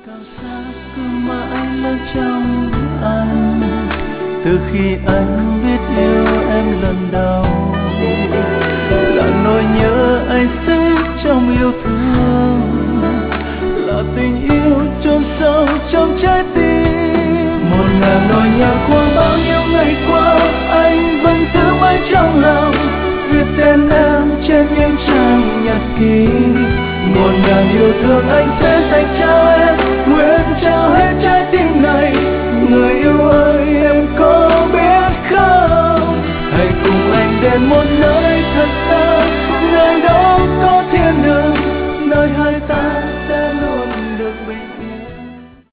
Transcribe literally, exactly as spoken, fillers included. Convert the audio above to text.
Cao xa cứ mãi lớn trong anh, từ khi anh biết yêu em lần đầu, là nỗi nhớ anh xếp trong yêu thương, là tình yêu chôn sâu trong trái tim. Một ngàn nỗi nhớ qua bao nhiêu ngày qua, anh vẫn giữ mãi trong lòng, viết tên em trên những trang nhật ký. Một ngàn yêu thương anh sẽ dành cho